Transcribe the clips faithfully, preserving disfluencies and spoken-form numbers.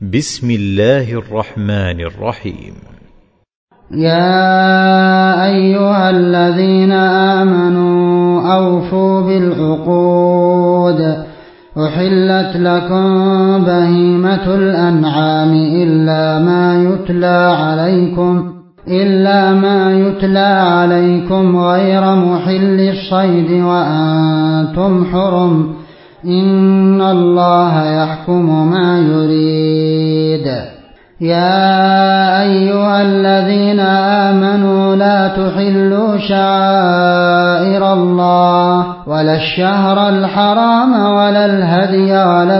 بسم الله الرحمن الرحيم. يا أيها الذين آمنوا أوفوا بالعقود، أحلت لكم بهيمة الأنعام إلا ما يتلى عليكم إلا ما يتلى عليكم غير محل الصيد وأنتم حرم، إن الله يحكم ما يريد. يا أيها الذين آمنوا لا تحلوا شعائر الله ولا الشهر الحرام ولا الهدي ولا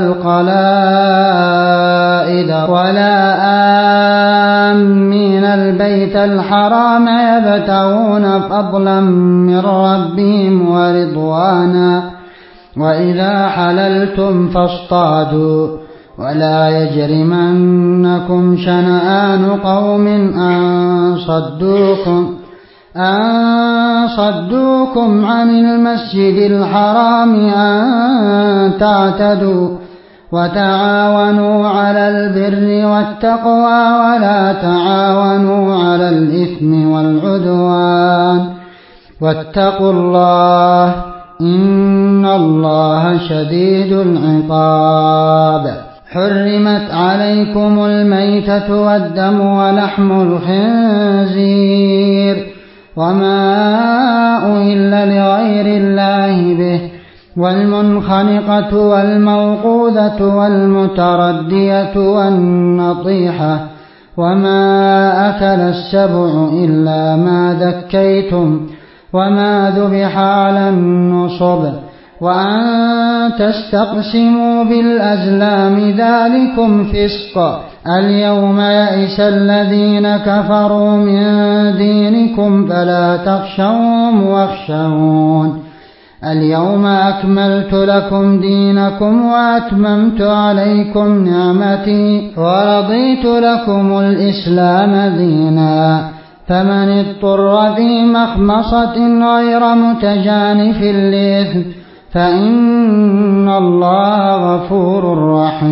القلائد ولا آمين البيت الحرام يبتغون فضلا من ربهم ورضوانا، وإذا حللتم فاصطادوا، ولا يجرمنكم شنآن قوم أن صدوكم أن صدوكم عن المسجد الحرام أن تعتدوا، وتعاونوا على البر والتقوى ولا تعاونوا على الإثم والعدوان، واتقوا الله إن الله شديد العقاب. حرمت عليكم الميتة والدم ولحم الخنزير وما أهل لغير الله به، والمنخنقة والموقوذة والمتردية والنطيحة وما أكل السبع إلا ما ذكيتم وما ذبح على النصب، وأن تستقسموا بالأزلام ذلكم فسق. اليوم يئس الذين كفروا من دينكم فلا تخشوهم واخشون، اليوم أكملت لكم دينكم وأتممت عليكم نعمتي ورضيت لكم الإسلام دينا، فمن اضطر في مخمصة غير متجانف لإثم فإن الله غفور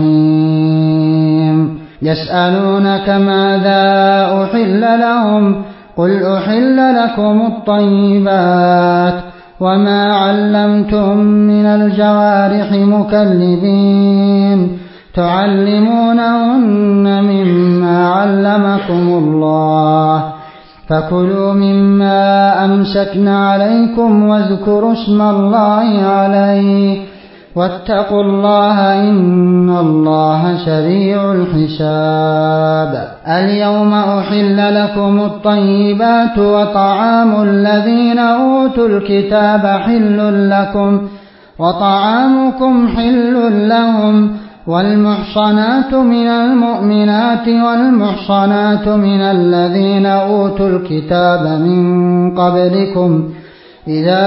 رحيم. يسألونك ماذا أحل لهم، قل أحل لكم الطيبات وما علمتم من الجوارح مكلبين تعلمونهن مما علمكم الله، فكلوا مما أمسكن عليكم واذكروا اسم الله عليه، واتقوا الله إن الله سريع الحساب. اليوم أحل لكم الطيبات وطعام الذين أوتوا الكتاب حل لكم وطعامكم حل لهم، والمحصنات من المؤمنات والمحصنات من الذين أوتوا الكتاب من قبلكم إذا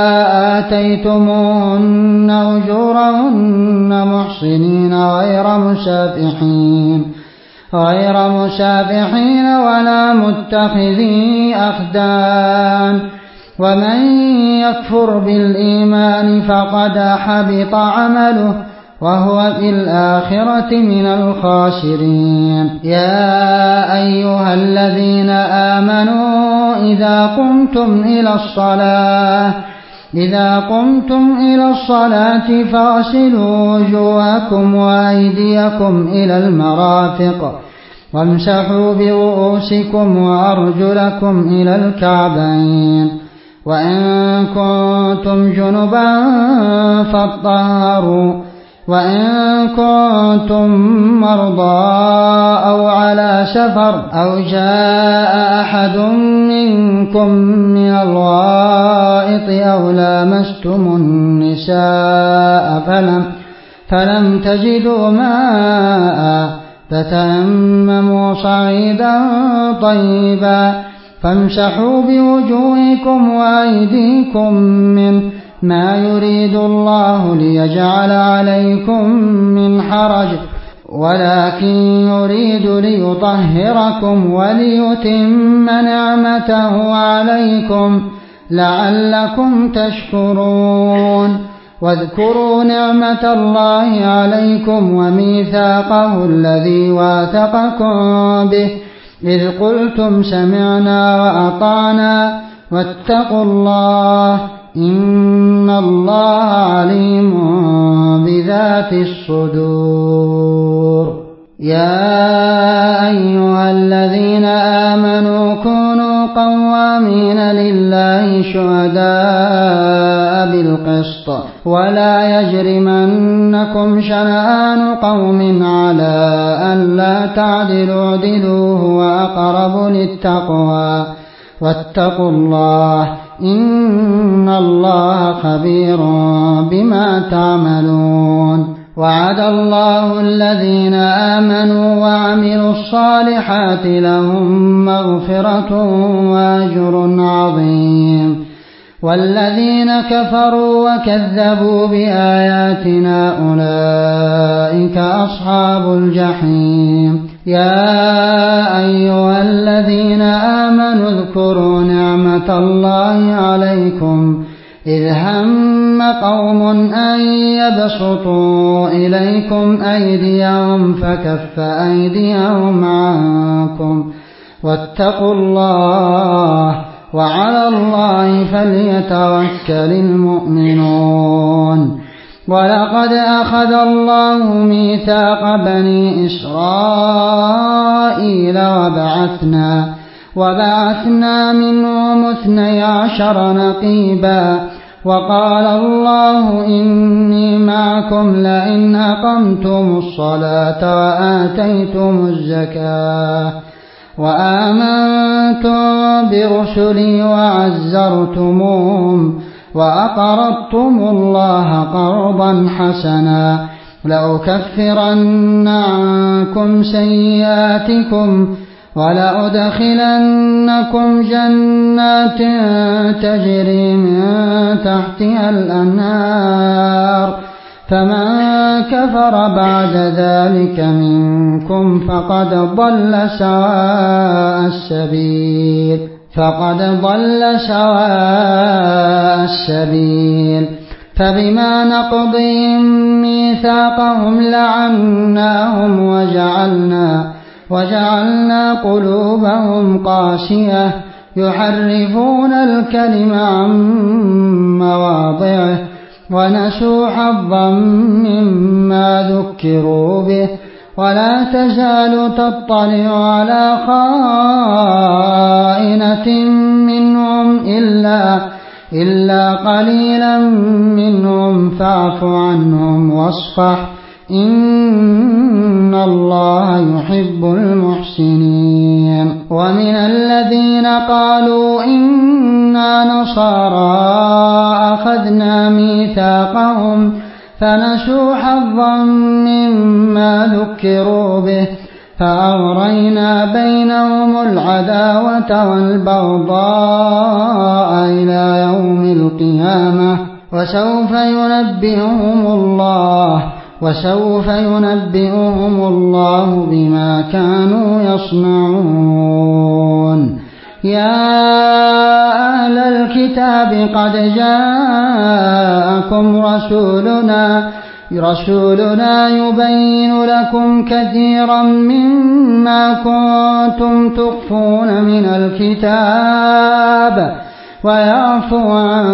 آتيتموهن أجورهن محصنين غير مسافحين غير مسافحين ولا متخذي أخدان، ومن يكفر بالإيمان فقد حبط عمله وهو في الآخرة من الخاسرين. يا أيها الذين آمنوا إذا قمتم إلى الصلاة إذا قمتم إلى الصلاة فاغسلوا وجوهكم وأيديكم إلى المرافق وامسحوا برؤوسكم وأرجلكم إلى الكعبين، وإن كنتم جنبا فاطهروا، وإن كنتم مرضى أو على سفر أو جاء أحد منكم من الغائط أو لامستم النساء فلم, فلم تجدوا ماء فتيمموا صعيدا طيبا فامسحوا بوجوهكم وأيديكم منه ما يريد الله ليجعل عليكم من حرج، ولكن يريد ليطهركم وليتم نعمته عليكم لعلكم تشكرون. واذكروا نعمة الله عليكم وميثاقه الذي واثقكم به إذ قلتم سمعنا وأطعنا واتقوا الله إن الله عليم بذات الصدور. يا أيها الذين آمنوا كونوا قوامين لله شهداء بالقسط ولا يجرمنكم شنآن قوم على ألا تعدلوا اعدلوا هو أقرب للتقوى واتقوا الله إن الله خبير بما تعملون. وعد الله الذين آمنوا وعملوا الصالحات لهم مغفرة وأجر عظيم والذين كفروا وكذبوا بآياتنا أولئك أصحاب الجحيم. يا أيها الذين آمنوا اذكروا نعمة الله عليكم إذ هم قوم أن يبسطوا إليكم أيديهم فكف أيديهم عنكم واتقوا الله وعلى الله فليتوكل المؤمنون. ولقد أخذ الله ميثاق بني إسرائيل وبعثنا وبعثنا منهم اثني عشر نقيبا وقال الله إني معكم لئن أقمتم الصلاة وآتيتم الزكاة وآمنتم برسلي وعزرتموهم وأقرضتم الله قرضا حسنا لأكفرن عنكم سيئاتكم ولأدخلنكم جنات تجري من تحتها الأنهار فمن كفر بعد ذلك منكم فقد ضل سواء السبيل فقد ضل سواء السبيل فبما نقضهم ميثاقهم لعناهم وجعلنا وجعلنا قلوبهم قاسية يحرفون الكلم عن مواضعه ونسوا حظا مما ذكروا به ولا تزال تطلع على خائنة منهم إلا إلا قليلا منهم فاعف عنهم واصفح إن الله يحب المحسنين. ومن الذين قالوا إنا نصارى أخذنا ميثاقهم فنسوا حظا مما ذكروا به فأغرينا بينهم العداوة والبغضاء إلى يوم القيامة وسوف ينبئهم الله وسوف ينبئهم الله بما كانوا يصنعون. يا أهل الكتاب قد جاءكم رسولنا رسولنا يبين لكم كثيرا مما كنتم تخفون من الكتاب ويعفو عن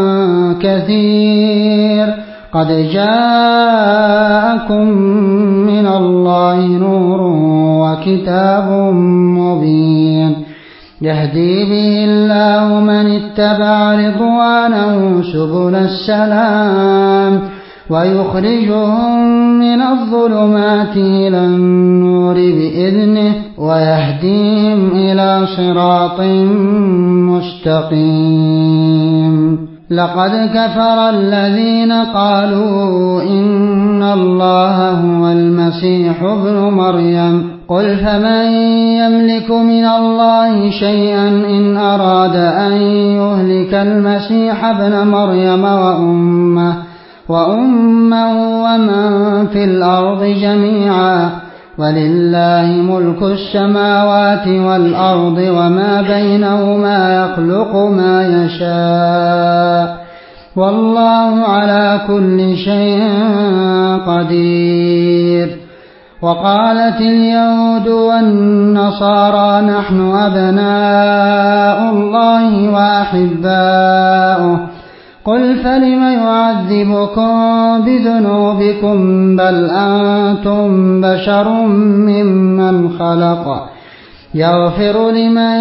كثير قد جاءكم من الله نور وكتاب مبين يهدي به الله من اتبع رضوانه سبل السلام ويخرجهم من الظلمات إلى النور بإذنه ويهديهم إلى صراط مستقيم. لقد كفر الذين قالوا إن الله هو المسيح ابن مريم قل فمن يملك من الله شيئا إن أراد أن يهلك المسيح ابن مريم وأمه وأمه ومن في الأرض جميعا ولله ملك السماوات والأرض وما بينهما يخلق ما يشاء والله على كل شيء قدير. وقالت اليهود والنصارى نحن أبناء الله وأحباؤه قل فلم يعذبكم بذنوبكم بل أنتم بشر ممن خلق يغفر لمن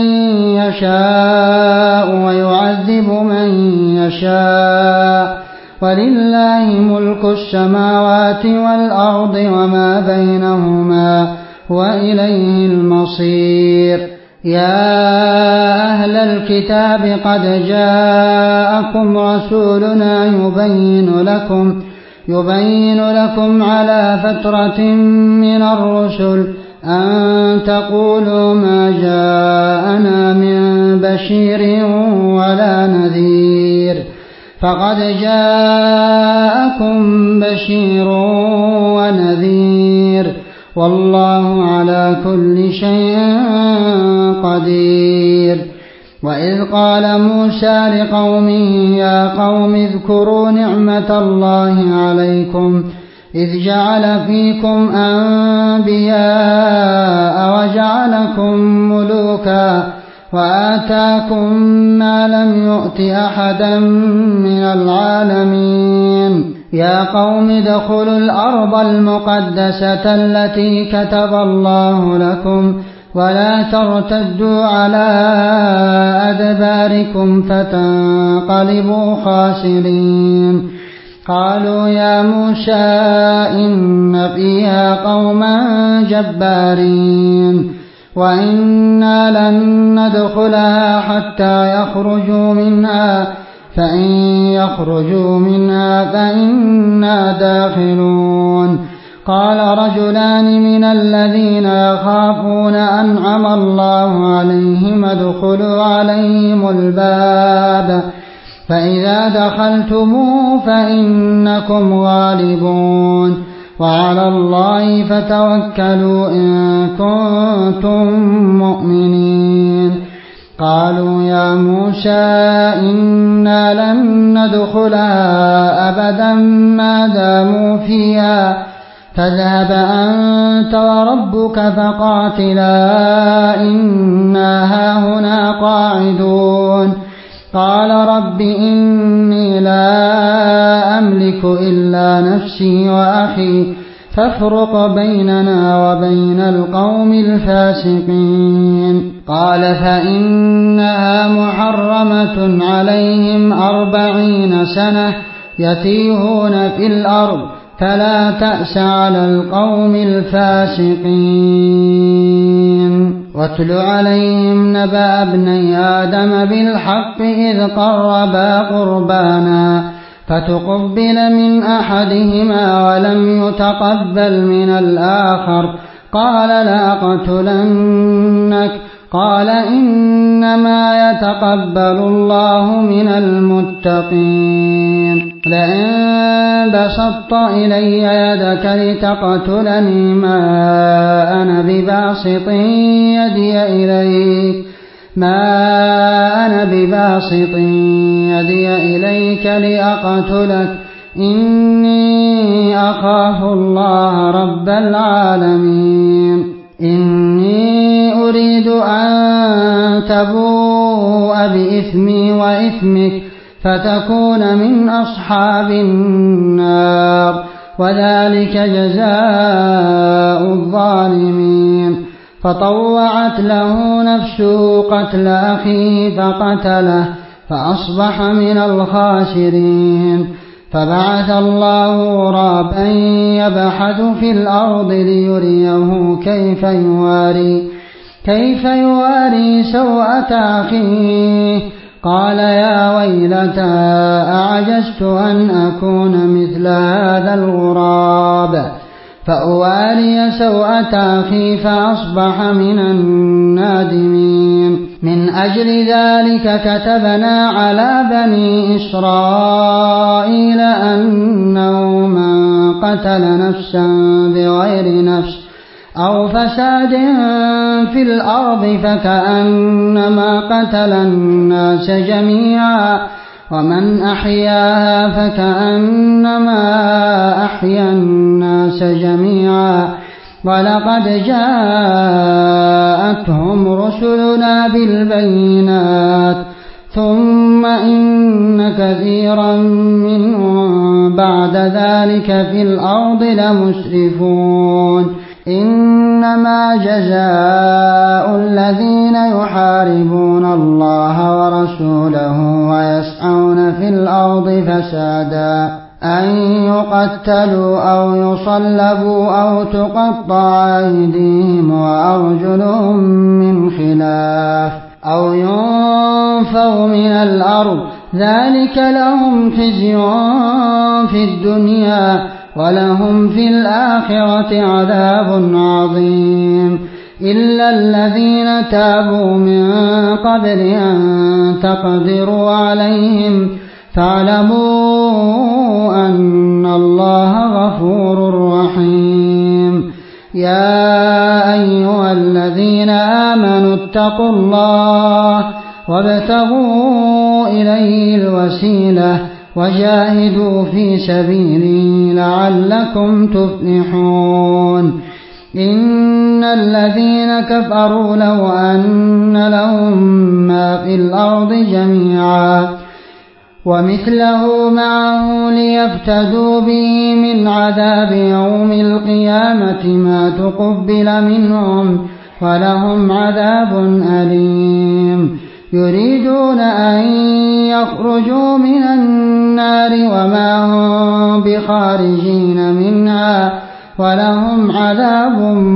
يشاء ويعذب من يشاء ولله ملك السماوات والأرض وما بينهما وإليه المصير. يا أهل الكتاب قد جاءكم رسولنا يبين لكم يبين لكم على فترة من الرسل أن تقولوا ما جاءنا من بشير ولا نذير فقد جاءكم بشير ونذير والله على كل شيء قدير. وإذ قال موسى لقومه يا قوم اذكروا نعمة الله عليكم إذ جعل فيكم أنبياء وجعلكم ملوكا وآتاكم ما لم يؤت أحدا من العالمين. يا قوم ادخلوا الأرض المقدسة التي كتب الله لكم ولا ترتدوا على أدباركم فتنقلبوا خاسرين. قالوا يا موسى إن فيها قوما جبارين وإنا لن ندخلها حتى يخرجوا منها فإن يخرجوا منها فإنا داخلون. قال رجلان من الذين يخافون أنعم الله عليهم ادخلوا عليهم الباب فإذا دخلتموه فإنكم غالبون وعلى الله فتوكلوا إن كنتم مؤمنين. قالوا يا موسى إنا لن ندخلها أبدا ما داموا فيها فاذهب أنت وربك فقاتلا إنا هاهنا قاعدون. قال رب إني لا أملك إلا نفسي وأخي فافرق بيننا وبين القوم الفاسقين. قال فإنها محرمة عليهم أربعين سنة يتيهون في الأرض فلا تأس على القوم الفاسقين. واتل عليهم نبأ ابني آدم بالحق إذ قربا قربانا فتقبل من أحدهما ولم يتقبل من الآخر قال لأقتلنك قال إنما يتقبل الله من المتقين. لئن بسطت إلي يدك لتقتلني ما أنا بباسط يدي إليك ما أنا بباسط يدي إليك لأقتلك إني أخاف الله رب العالمين. إني أريد أن تبوء بإثمي وإثمك فتكون من أصحاب النار وذلك جزاء الظالمين. فطوعت له نفسه قتل أخيه فقتله فأصبح من الخاسرين. فبعث الله غرابا يبحث في الأرض ليريه كيف يواري كيف يواري سوءة أخيه قال يا ويلتى أعجزت أن أكون مثل هذا الغراب فأواري سوءة أخي فأصبح من النادمين. من أجل ذلك كتبنا على بني إسرائيل أنه من قتل نفسا بغير نفس أو فساد في الأرض فكأنما قتل الناس جميعا ومن أحياها فكأنما أحيا الناس جميعا ولقد جاءتهم رسلنا بالبينات ثم إن كثيرا منهم بعد ذلك في الأرض لمسرفون إنما جزاء الذين يحاربون الله ورسوله ويسعون في الأرض فسادا أن يقتلوا أو يصلبوا أو تقطع أيديهم وأرجلهم من خلاف أو ينفوا من الأرض ذلك لهم خزي في الدنيا ولهم في الآخرة عذاب عظيم إلا الذين تابوا من قبل أن تقدروا عليهم فاعلموا أن الله غفور رحيم يا أيها الذين آمنوا اتقوا الله وابتغوا إليه الوسيلة وجاهدوا في سبيله لعلكم تفلحون إن الذين كفروا لو أن لهم ما في الأرض جميعا ومثله معه ليفتدوا به من عذاب يوم القيامة ما تقبل منهم ولهم عذاب أليم يريدون أن يخرجوا من النار وما هم بخارجين منها ولهم عذاب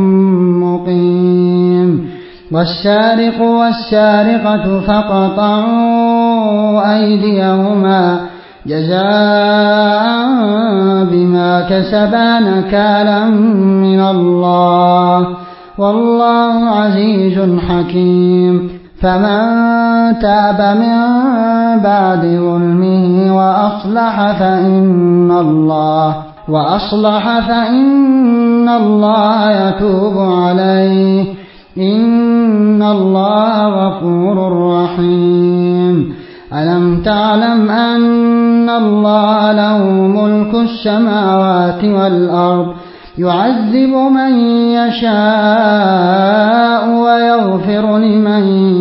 مقيم والسارق والسارقة فاقطعوا أيديهما جزاء بما كسبا نكالا من الله والله عزيز حكيم فمن تاب من بعد ظلمه وأصلح فإن الله وأصلح فإن الله يتوب عليه إن الله غفور رحيم ألم تعلم أن الله له ملك السماوات والأرض يعذب من يشاء ويغفر لمن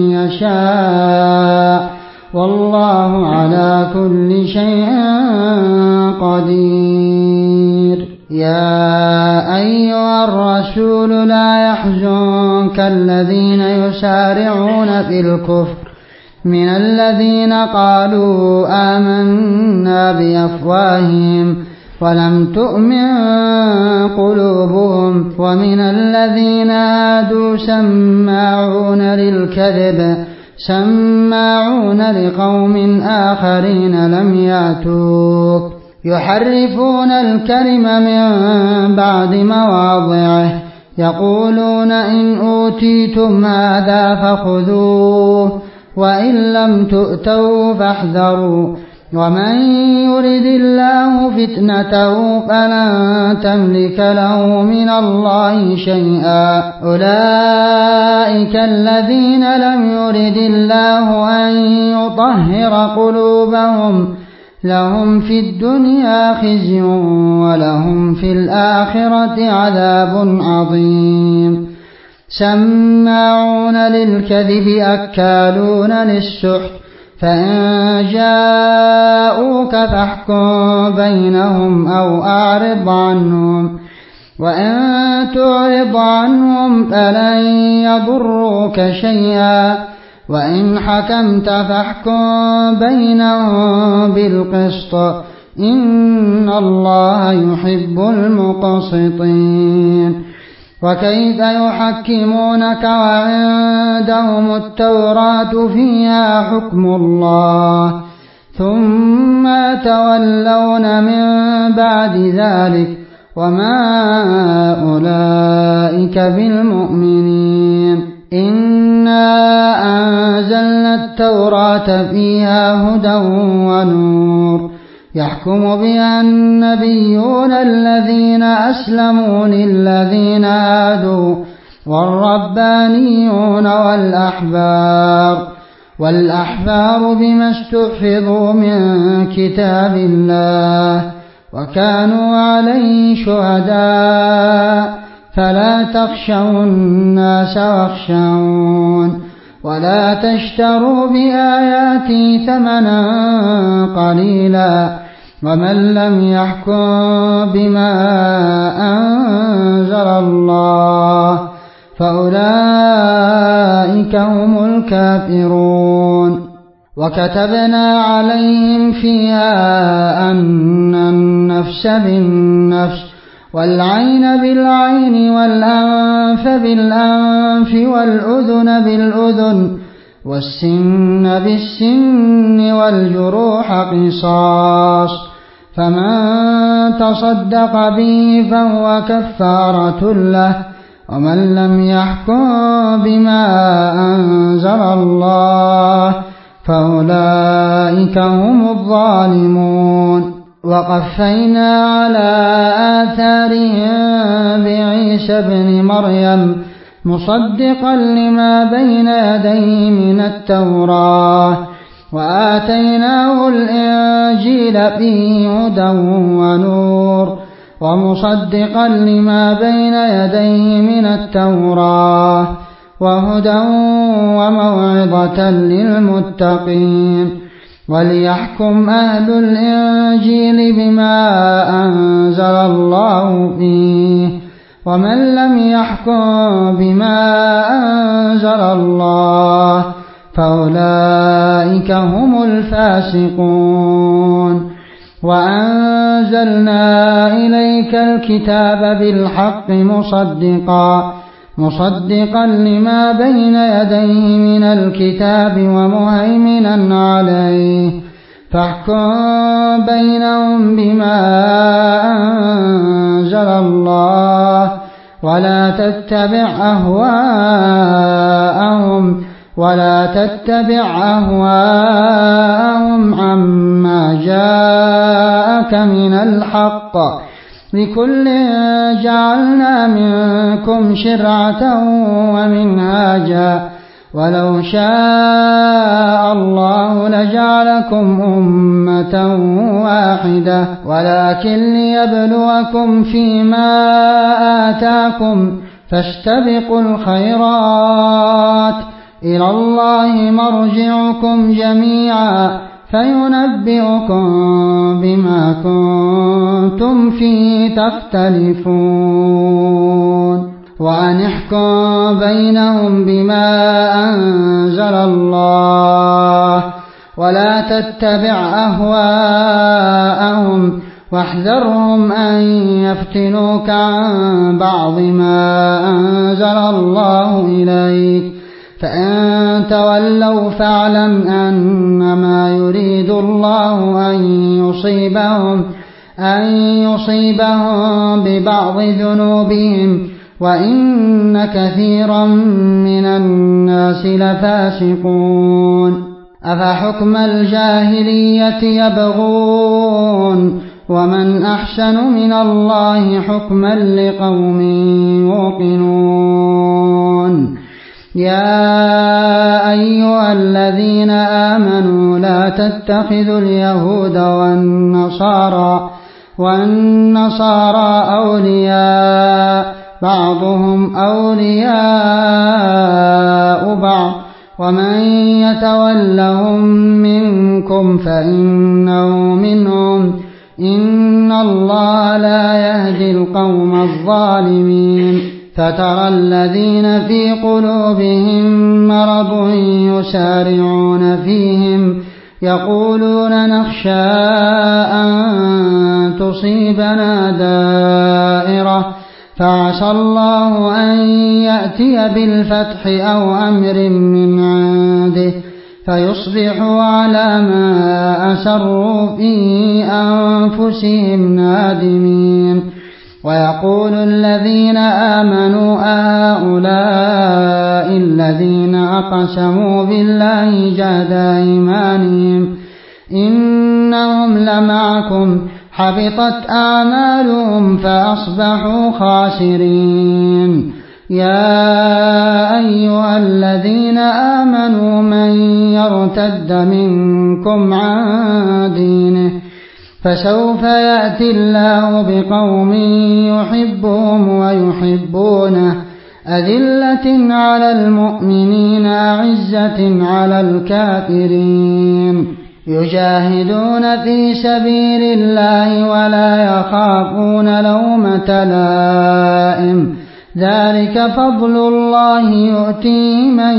يشاء والله على كل شيء قدير يا أيها الرسول لا يحزنك الذين يسارعون في الكفر من الذين قالوا آمنا بأفواههم ولم تؤمن قلوبهم ومن الذين هادوا سماعون للكذب سماعون لقوم آخرين لم يأتوك يحرفون الكلم من بعد مواضعه يقولون إن أوتيتم هذا فخذوه وإن لم تؤتوا فاحذروا ومن يرد الله فتنته فلن تملك له من الله شيئا أولئك الذين لم يرد الله أن يطهر قلوبهم لهم في الدنيا خزي ولهم في الآخرة عذاب عظيم سماعون للكذب أكالون للسحت فإن جاءوك فاحكم بينهم أو أعرض عنهم وإن تعرض عنهم فلن يضروك شيئا وإن حكمت فاحكم بينهم بالقسط إن الله يحب المقسطين وكيف يحكمونك وعندهم التوراة فيها حكم الله ثم تولون من بعد ذلك وما أولئك بالمؤمنين إنا أنزلنا التوراة فيها هدى ونور يحكم بها النبيون الذين أسلموا للذين هادوا والربانيون والأحبار والأحبار بما استحفظوا من كتاب الله وكانوا عليه شهداء فلا تخشوا الناس واخشون ولا تشتروا بآياتي ثمنا قليلا ومن لم يحكم بما أنزل الله فأولئك هم الكافرون. وكتبنا عليهم فيها أن النفس بالنفس والعين بالعين والأنف بالأنف والأذن بالأذن والسن بالسن والجروح قصاص فمن تصدق به فهو كفارة له ومن لم يحكم بما أنزل الله فأولئك هم الظالمون. وقفينا على آثارهم بعيسى ابن مريم مصدقا لما بين يديه من التوراة وآتيناه الإنجيل فيه هدى ونور ومصدقا لما بين يديه من التوراة وهدى وموعظة للمتقين وليحكم أهل الإنجيل بما أنزل الله فيه ومن لم يحكم بما أنزل الله فأولئك هم الفاسقون. وأنزلنا إليك الكتاب بالحق مصدقا مصدقا لما بين يديه من الكتاب ومهيمنا عليه فاحكم بينهم بما أنزل الله ولا تتبع أهواءهم ولا تتبع أهواءهم عما جاءك من الحق لكل جعلنا منكم شرعة ومنهاجا ولو شاء الله لجعلكم أمة واحدة ولكن ليبلوكم فيما آتاكم فاستبقوا الخيرات إلى الله مرجعكم جميعا فينبئكم بما كنتم فيه تختلفون. وأن احكم بينهم بما أنزل الله ولا تتبع أهواءهم واحذرهم أن يفتنوك عن بعض ما أنزل الله إليك فإن تولوا فاعلم أنما يريد الله أن يصيبهم أن يصيبهم ببعض ذنوبهم وإن كثيرا من الناس لفاسقون. أفحكم الجاهلية يبغون ومن أحسن من الله حكما لقوم يوقنون. يا أيها الذين آمنوا لا تتخذوا اليهود والنصارى والنصارى أولياء بعضهم أولياء بعض ومن يتولهم منكم فإنه منهم إن الله لا يهدي القوم الظالمين. فترى الذين في قلوبهم مرض يسارعون فيهم يقولون نخشى أن تصيبنا دائرة فعسى الله أن يأتي بالفتح أو أمر من عنده فيصبحوا على ما أسروا في أنفسهم نادمين. ويقول الذين آمنوا أهؤلاء الذين أقسموا بالله جهد أيمانهم إنهم لمعكم حبطت أعمالهم فأصبحوا خاسرين. يا أيها الذين آمنوا من يرتد منكم عن دينه فسوف يأتي الله بقوم يحبهم ويحبونه أذلة على المؤمنين أعزة على الكافرين يجاهدون في سبيل الله ولا يخافون لومة لائم ذلك فضل الله يؤتيه من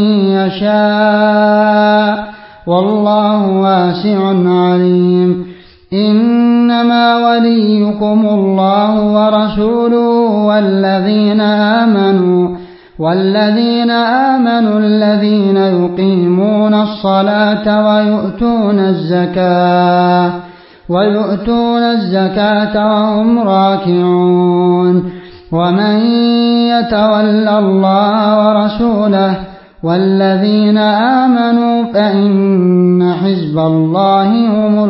يشاء والله واسع عليم إنما وليكم الله ورسوله والذين آمنوا والذين آمنوا الذين يقيمون الصلاة ويؤتون الزكاة ويؤتون الزكاة وهم راكعون ومن يتول الله ورسوله والذين آمنوا فإن حزب الله هم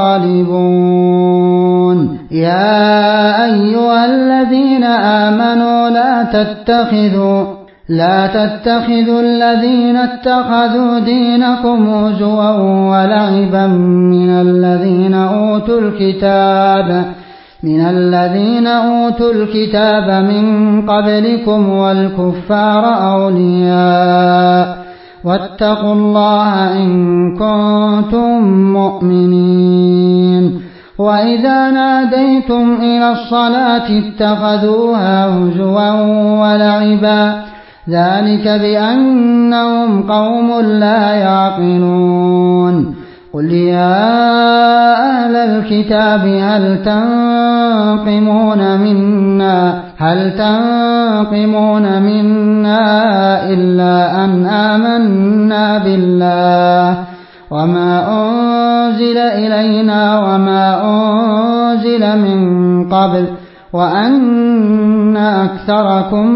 الغالبون يا أيها الذين آمنوا لا تتخذوا لا تتخذوا الذين اتخذوا دينكم هزوا ولعبا من الذين أوتوا الكتاب من الذين أوتوا الكتاب من قبلكم والكفار أولياء واتقوا الله إن كنتم مؤمنين وإذا ناديتم إلى الصلاة اتخذوها هزوا ولعبا ذلك بأنهم قوم لا يعقلون قل يا أهل الكتاب هل تنقمون منا هل تنقمون منا إلا أن آمنا بالله وما أنزل إلينا وما أنزل من قبل وأن أكثركم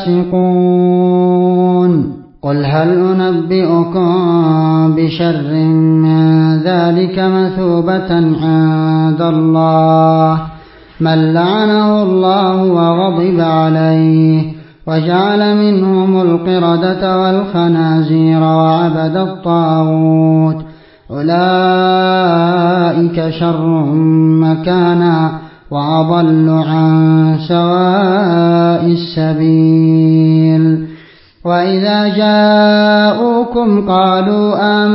فاسقون قل هل أنبئكم بشر من ذلك مثوبة عند الله من لعنه الله وغضب عليه وجعل منهم القردة والخنازير وعبد الطاغوت أولئك شر مكانا وأضل عن سواء السبيل وإذا جاءوكم قالوا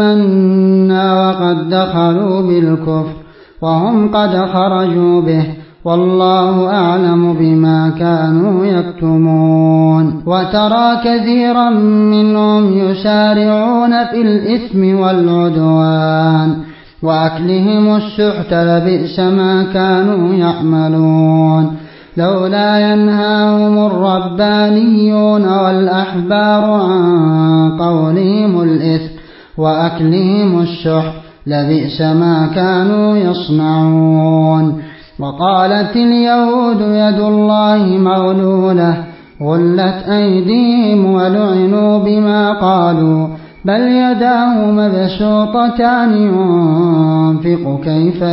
آمنا وقد دخلوا بالكفر وهم قد خرجوا به والله أعلم بما كانوا يكتمون وترى كثيرا منهم يسارعون في الإثم والعدوان وأكلهم السحت لبئس ما كانوا يعملون لولا ينهاهم الربانيون والأحبار عن قولهم الإثم وأكلهم السحت لبئس ما كانوا يصنعون وقالت اليهود يد الله مغلولة غلت أيديهم ولعنوا بما قالوا بل يداه مبسوطتان ينفق كيف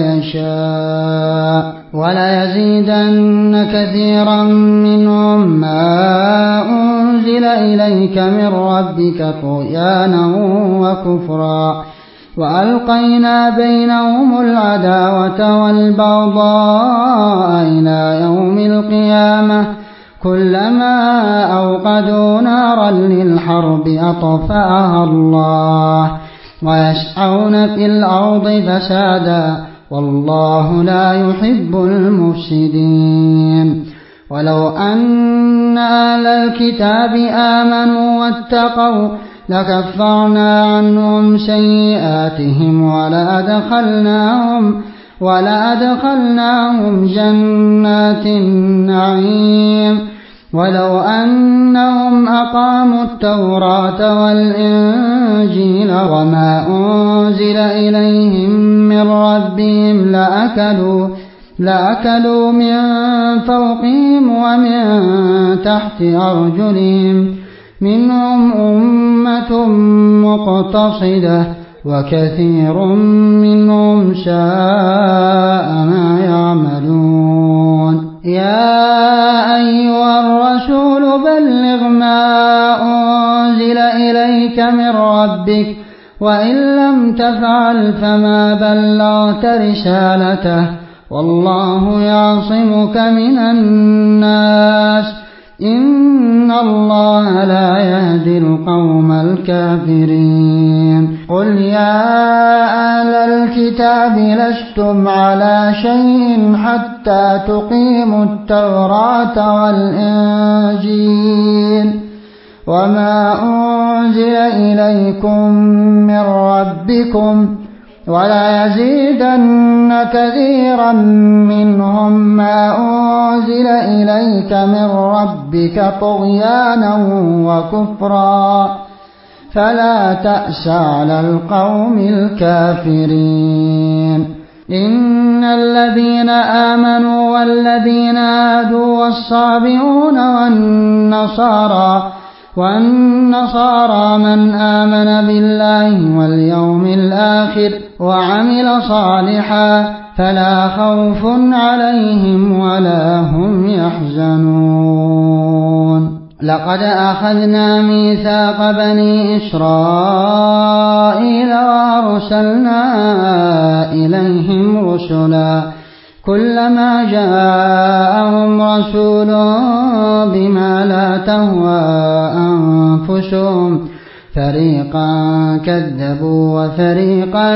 يشاء وليزيدن كثيرا منهم ما أنزل إليك من ربك طغيانا وكفرا وألقينا بينهم العداوة والبغضاء إلى يوم القيامة كلما أوقدوا نارا للحرب أطفأها الله ويسعون في الأرض فسادا والله لا يحب المفسدين ولو أن أهل الكتاب آمنوا واتقوا لكفرنا عنهم سيئاتهم ولأدخلناهم ولأدخلناهم جنات النعيم ولو أنهم أقاموا التوراة والإنجيل وما أنزل إليهم من ربهم لأكلوا لأكلوا من فوقهم ومن تحت أرجلهم منهم أمة مقتصدة وكثير منهم ساء ما يعملون يا أيها الرسول بلغ ما أنزل إليك من ربك وإن لم تفعل فما بلغت رسالته والله يعصمك من الناس إن الله لا يهدي القوم الكافرين قل يا أهل الكتاب لستم على شيء حتى تقيموا التوراة والإنجيل وما أنزل إليكم من ربكم ولا يزيدن كثيرا منهم ما أنزل إليك من ربك طغيانا وكفرا فلا تأس على القوم الكافرين إن الذين آمنوا والذين هادوا والصابئون والنصارى والنصارى من آمن بالله واليوم الآخر وعمل صالحا فلا خوف عليهم ولا هم يحزنون لقد أخذنا ميثاق بني إسرائيل وأرسلنا إليهم رسلا كلما جاءهم رسول بما لا تهوى أنفسهم فريقا كذبوا وفريقا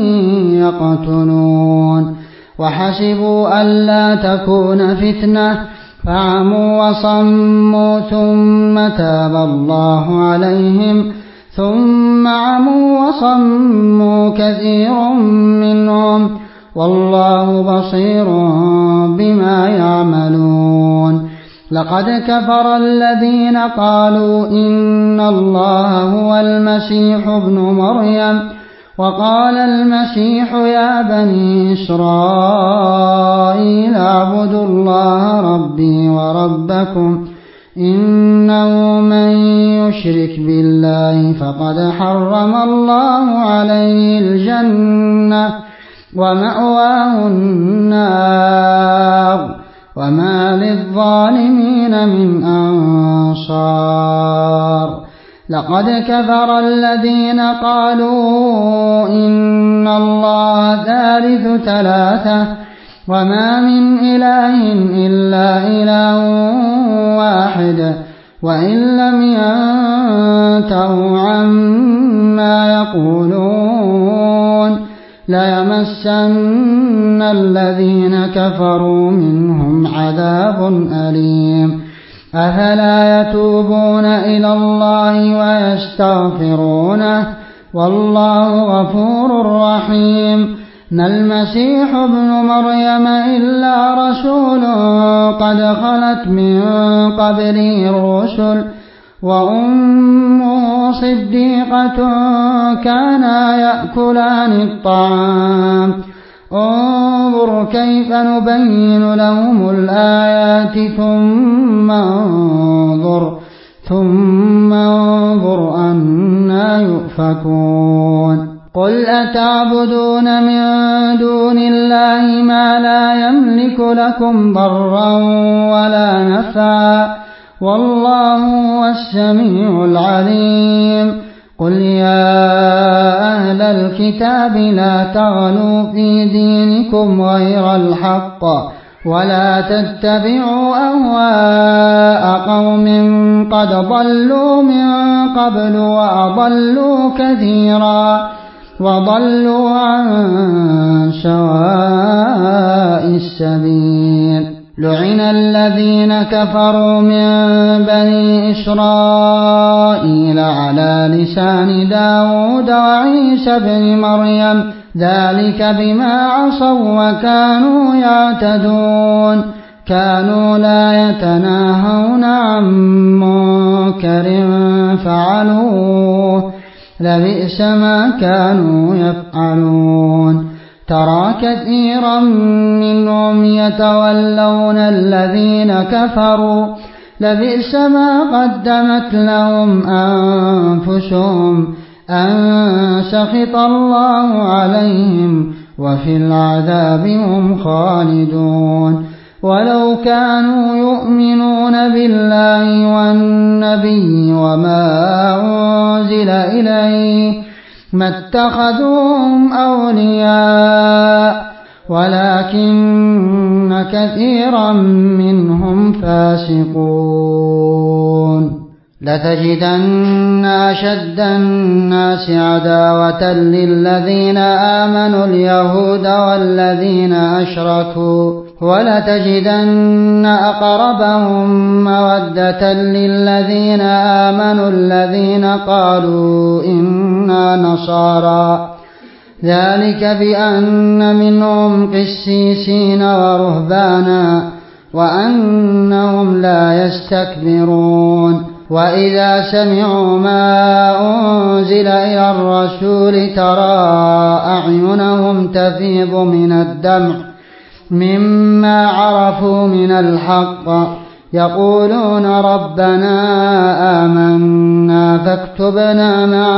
يقتلون وحسبوا ألا تكون فتنة فعموا وصموا ثم تاب الله عليهم ثم عموا وصموا كثير منهم والله بصير بما يعملون لقد كفر الذين قالوا إن الله هو المسيح ابن مريم وقال المسيح يا بني إسرائيل اعبدوا الله ربي وربكم إنه من يشرك بالله فقد حرم الله عليه الجنة ومأواه النار وما للظالمين من أنصار لقد كفر الذين قالوا إن الله ثالث ثلاثة وما من إله إلا إله واحد وإن لم ينتهوا عما يقولون ليمسن الذين كفروا منهم عذاب أليم أفلا يتوبون إلى الله ويستغفرونه والله غفور رحيم ما المسيح ابن مريم إلا رسول قد خلت من قبله الرسل وأمه صديقة كانا يأكلان الطعام انظر كيف نبين لهم الآيات ثم انظر ثم انظر أنا يؤفكون قل أتعبدون من دون الله ما لا يملك لكم ضرا ولا نفعا والله هو السميع العليم قل يا أهل الكتاب لا تغلوا في دينكم غير الحق ولا تتبعوا أهواء قوم قد ضلوا من قبل وأضلوا كثيرا وضلوا عن سواء السبيل لعن الذين كفروا من بني إسرائيل على لسان داود وعيسى بن مريم ذلك بما عصوا وكانوا يعتدون كانوا لا يتناهون عن منكر فعلوه لبئس ما كانوا يفعلون ترى كثيرا منهم يتولون الذين كفروا لبئس ما قدمت لهم أنفسهم أن سخط الله عليهم وفي العذاب هم خالدون ولو كانوا يؤمنون بالله والنبي وما أنزل إليه ما اتخذوهم أولياء ولكن كثيرا منهم فاسقون لتجدن أشد الناس عداوة للذين آمنوا اليهود والذين أشركوا ولتجدن أقربهم مودة للذين آمنوا الذين قالوا إنا نصارى ذلك بأن منهم قسيسين ورهبانا وأنهم لا يستكبرون وإذا سمعوا ما أنزل إلى الرسول ترى أعينهم تفيض من الدمع مما عرفوا من الحق يقولون ربنا آمنا فاكتبنا مع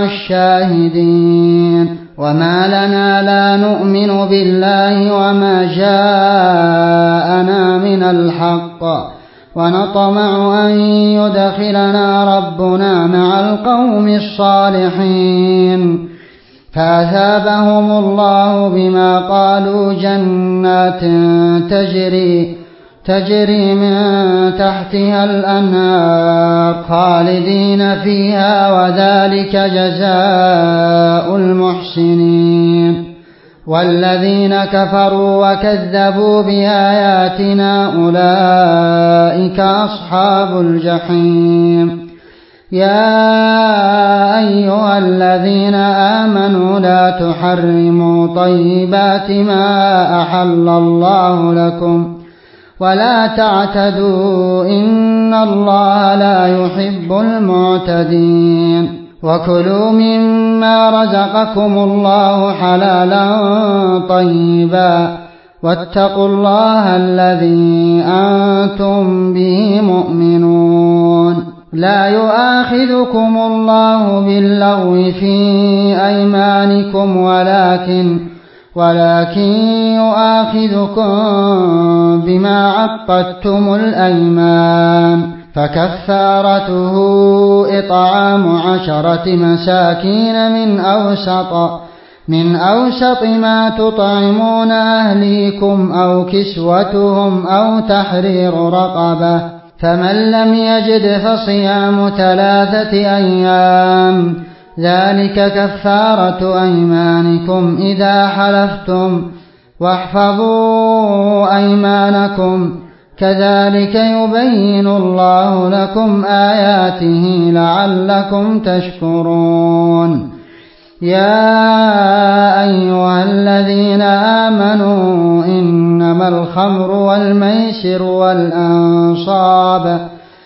الشاهدين وما لنا لا نؤمن بالله وما جاءنا من الحق ونطمع أن يدخلنا ربنا مع القوم الصالحين فأثابهم الله بما قالوا جنات تجري تجري من تحتها الأنهار خالدين فيها وذلك جزاء المحسنين والذين كفروا وكذبوا بآياتنا أولئك أصحاب الجحيم يا أيها الذين آمنوا لا تحرموا طيبات ما أحل الله لكم ولا تعتدوا إن الله لا يحب المعتدين وكلوا مما رزقكم الله حلالا طيبا واتقوا الله الذي أنتم به مؤمنون لا يؤاخذكم الله باللغو في أيمانكم ولكن ولكن يؤاخذكم بما عقدتم الأيمان فكفارته إطعام عشرة مساكين من أوسط من أوسط ما تطعمون أهليكم أو كسوتهم أو تحرير رقبة فمن لم يجد فصيام ثلاثة أيام ذلك كفارة أيمانكم إذا حلفتم واحفظوا أيمانكم كذلك يبين الله لكم آياته لعلكم تشكرون يا أيها الذين آمنوا إنما الخمر والميسر والأنصاب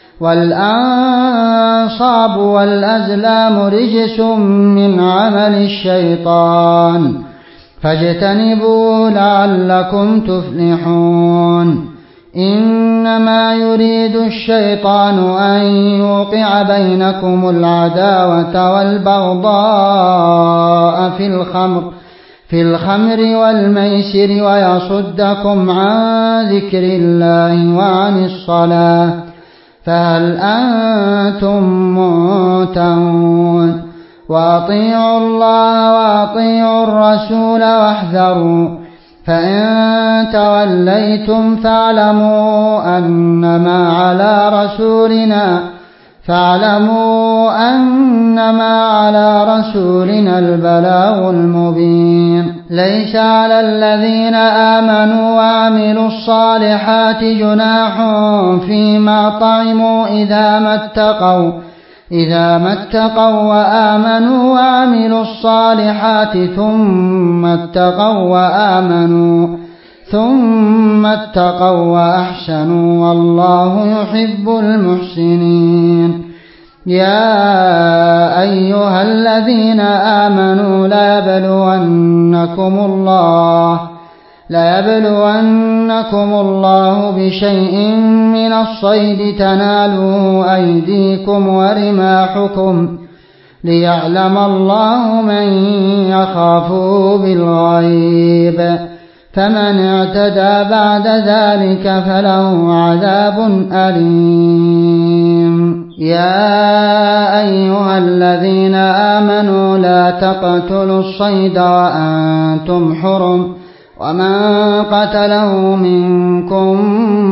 والأنصاب والأزلام رجس من عمل الشيطان فاجتنبوه لعلكم تفلحون إنما يريد الشيطان أن يوقع بينكم العداوة والبغضاء في الخمر في الخمر والميسر ويصدكم عن ذكر الله وعن الصلاة فهل أنتم منتهون وأطيعوا الله وأطيعوا الرسول واحذروا فإن توليتم فاعلموا أنما على رسولنا فاعلموا أنما على رسولنا البلاغ المبين ليس على الذين آمنوا وعملوا الصالحات جناح فيما طعموا إذا ما اتقوا إذا ما اتقوا وآمنوا وعملوا الصالحات ثم اتقوا وآمنوا ثم اتقوا وأحسنوا والله يحب المحسنين يا أيها الذين آمنوا لا يبلونكم الله لا يبلونكم الله بشيء من الصيد تناله أيديكم ورماحكم ليعلم الله من يخافه بالغيب فمن اعتدى بعد ذلك فله عذاب أليم يا أيها الذين آمنوا لا تقتلوا الصيد وأنتم حرم ومن قتله منكم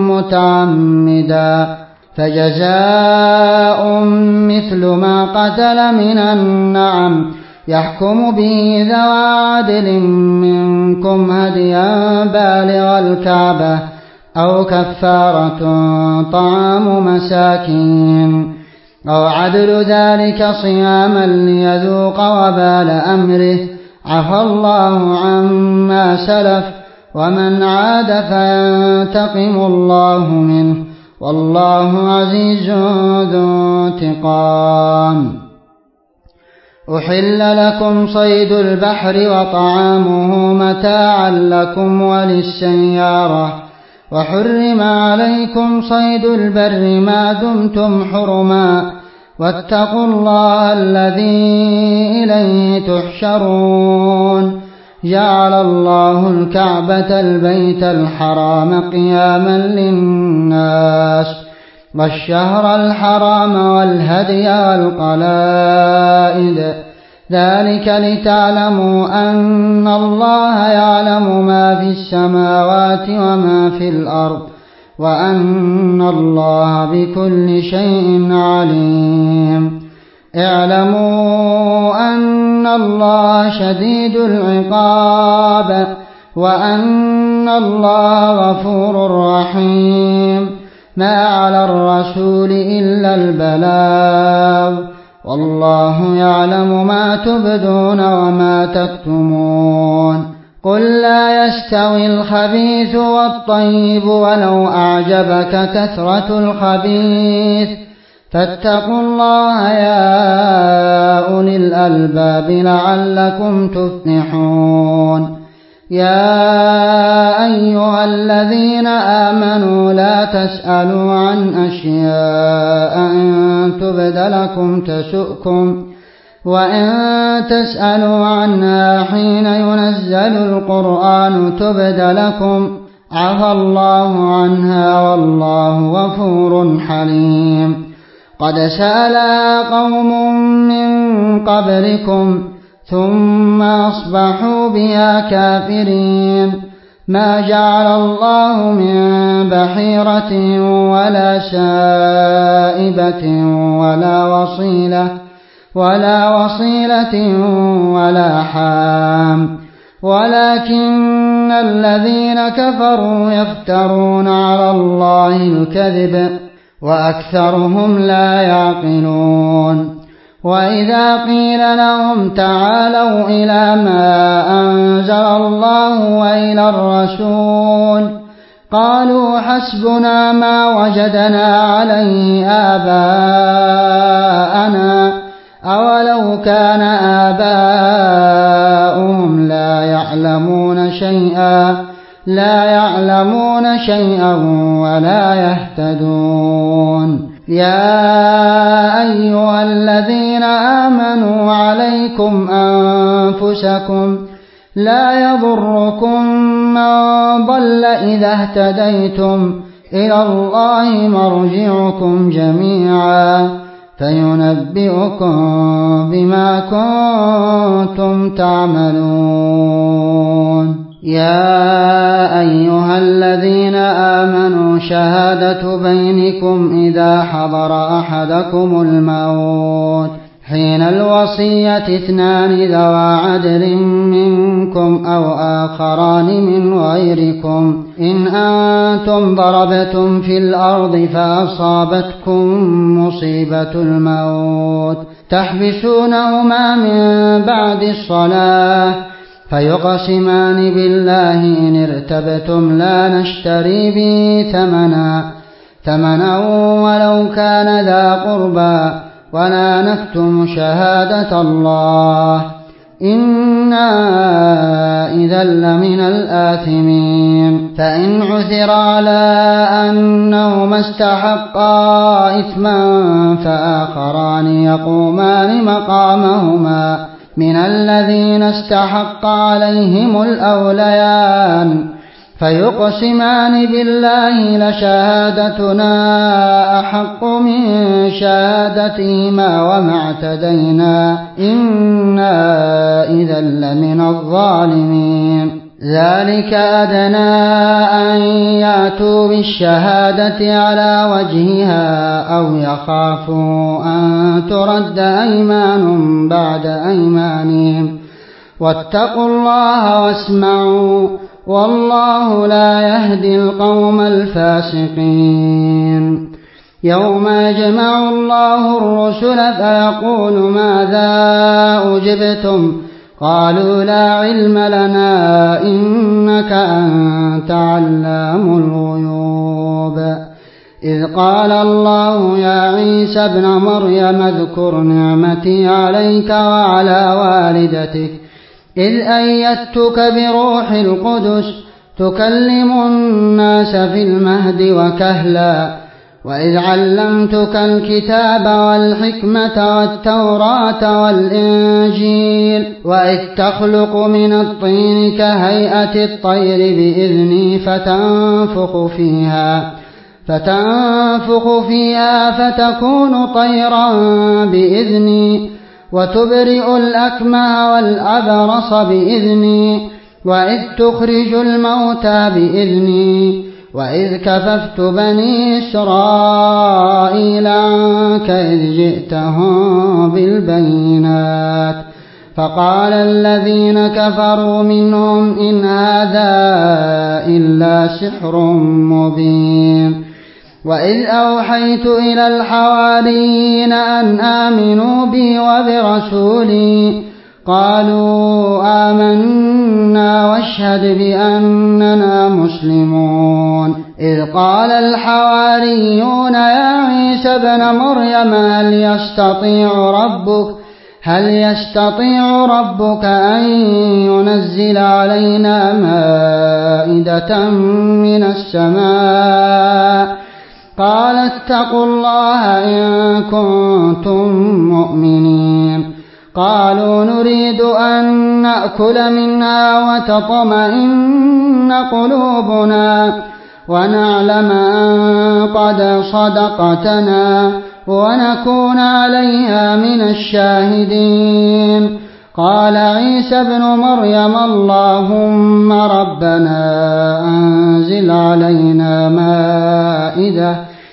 متعمدا فجزاء مثل ما قتل من النعم يحكم به ذوى عدل منكم هديا بالغ الكعبة أو كفارة طعام مساكين أو عدل ذلك صياما ليذوق وبال أمره عفى الله عما سلف ومن عاد فينتقم الله منه والله عزيز ذو انتقام. أحل لكم صيد البحر وطعامه متاعا لكم وللسيارة وحرم عليكم صيد البر ما دمتم حرما واتقوا الله الذي إليه تحشرون. جعل الله الكعبة البيت الحرام قياما للناس والشهر الحرام والهدي والقلائد ذلك لتعلموا أن الله يعلم ما في السماوات وما في الأرض وأن الله بكل شيء عليم. اعلموا أن الله شديد العقاب وأن الله غفور رحيم. ما على الرسول إلا البلاغ والله يعلم ما تبدون وما تكتمون. قل لا يستوي الخبيث والطيب ولو أعجبك كثرة الخبيث فاتقوا الله يا أولي الألباب لعلكم تفلحون. يا أيها الذين آمنوا لا تسألوا عن أشياء إن تبد لكم تسؤكم وإن تسألوا عنها حين ينزل القرآن تبد لكم عفى الله عنها والله غفور حليم. قد سألها قوم من قبلكم ثم أصبحوا بها كافرين. ما جعل الله من بحيرة ولا سائبة ولا وصيلة ولا وصيلة ولا حام ولكن الذين كفروا يفترون على الله الكذب وأكثرهم لا يعقلون. وإذا قيل لهم تعالوا إلى ما أنزل الله وإلى الرسول قالوا حسبنا ما وجدنا عليه آباءنا أولو كان آباؤهم لا يعلمون شيئا لا يعلمون شيئا ولا يهتدون. يا أيها الذين آمنوا عليكم أنفسكم لا يضركم من ضل إذا اهتديتم إلى الله مرجعكم جميعا فينبئكم بما كنتم تعملون. يا أيها الذين آمنوا شهادة بينكم إذا حضر أحدكم الموت حين الوصية اثنان ذوى عدل منكم أو آخران من غيركم إن أنتم ضربتم في الأرض فأصابتكم مصيبة الموت تحبسونهما من بعد الصلاة فيقسمان بالله إن ارتبتم لا نشتري به ثمنا ثمنا ولو كان ذا قربى ولا نكتم شهادة الله إنا إذا لمن الآثمين. فإن عثر على أنهما استحقا إثما فآخران يقومان مقامهما من الذين استحق عليهم الأوليان فيقسمان بالله لشهادتنا أحق من شهادتهما وما اعتدينا إنا إذا لمن الظالمين. ذلك أدنى أن يأتوا بالشهادة على وجهها أو يخافوا أن ترد أيمان بعد أيمانهم واتقوا الله واسمعوا والله لا يهدي القوم الفاسقين. يوم يجمع الله الرسل فيقول ماذا أجبتم قالوا لا علم لنا إنك أنت علام الغيوب. إذ قال الله يا عيسى ابن مريم اذكر نعمتي عليك وعلى والدتك إذ أيدتك بروح القدس تكلم الناس في المهد وكهلا وإذ علمتك الكتاب والحكمة والتوراة والإنجيل وإذ تخلق من الطين كهيئة الطير بإذني فتنفخ فيها فتنفخ فيها فتكون طيرا بإذني وتبرئ الأكمه والأبرص بإذني وإذ تخرج الموتى بإذني وإذ كففت بني إسرائيل عنك إذ جئتهم بالبينات فقال الذين كفروا منهم إن هذا إلا سحر مبين. وإذ أوحيت إلى الحواريين أن آمنوا بي وبرسولي قالوا آمنا واشهد بأننا مسلمون. إذ قال الحواريون يا عيسى ابن مريم هل يستطيع ربك هل يستطيع ربك أن ينزل علينا مائدة من السماء قال اتقوا الله إن كنتم مؤمنين. قالوا نريد أن نأكل منها وتطمئن قلوبنا ونعلم أن قد صدقتنا ونكون عليها من الشاهدين. قال عيسى ابن مريم اللهم ربنا أنزل علينا مائدة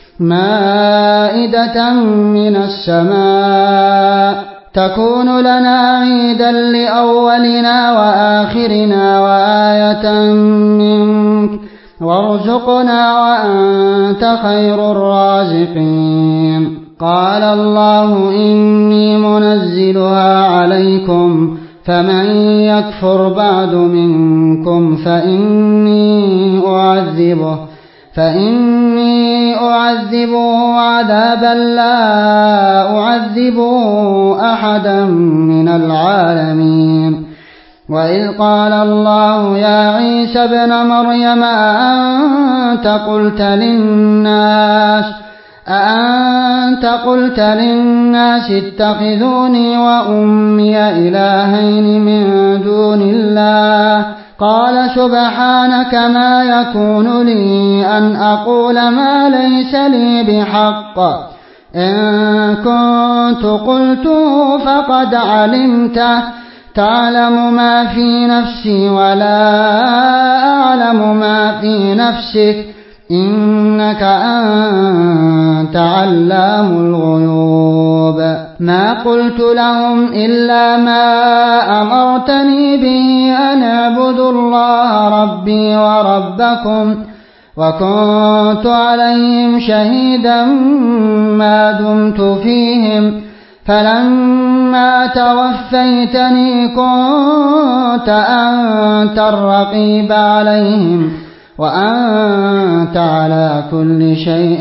مائدة من السماء تكون لنا عيدا لأولنا وآخرنا وآية منك وارزقنا وأنت خير الرازقين. قال الله إني منزلها عليكم فمن يكفر بعد منكم فإني أعذبه فإني أعذبه عذابا لا أعذبه أحدا من العالمين. وإذ قال الله يا عيسى ابن مريم أأنت قلت للناس أأنت قلت للناس اتخذوني وأمي إلهين من دون الله قال سبحانك ما يكون لي أن أقول ما ليس لي بحق إن كنت قلته فقد علمته تعلم ما في نفسي ولا أعلم ما في نفسك إنك أنت علام الغيوب. ما قلت لهم إلا ما أمرتني به أن اعبدوا الله ربي وربكم وكنت عليهم شهيدا ما دمت فيهم فلما توفيتني كنت أنت الرقيب عليهم وأنت على كل شيء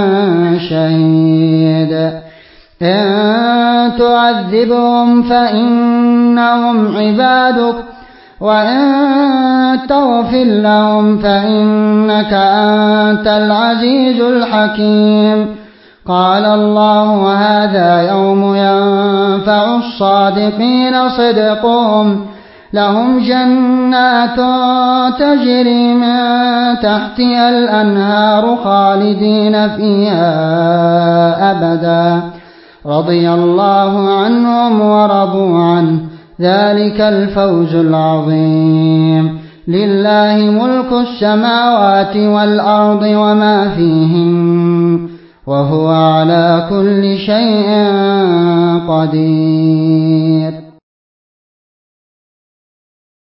شهيد. إن تعذبهم فإنهم عبادك وإن تغفر لهم فإنك أنت العزيز الحكيم. قال الله هذا يوم ينفع الصادقين صدقهم لهم جنات تجري من تحتها الأنهار خالدين فيها أبدا رضي الله عنهم ورضوا عنه ذلك الفوز العظيم لله ملك السماوات والأرض وما فيهن وهو على كل شيء قدير.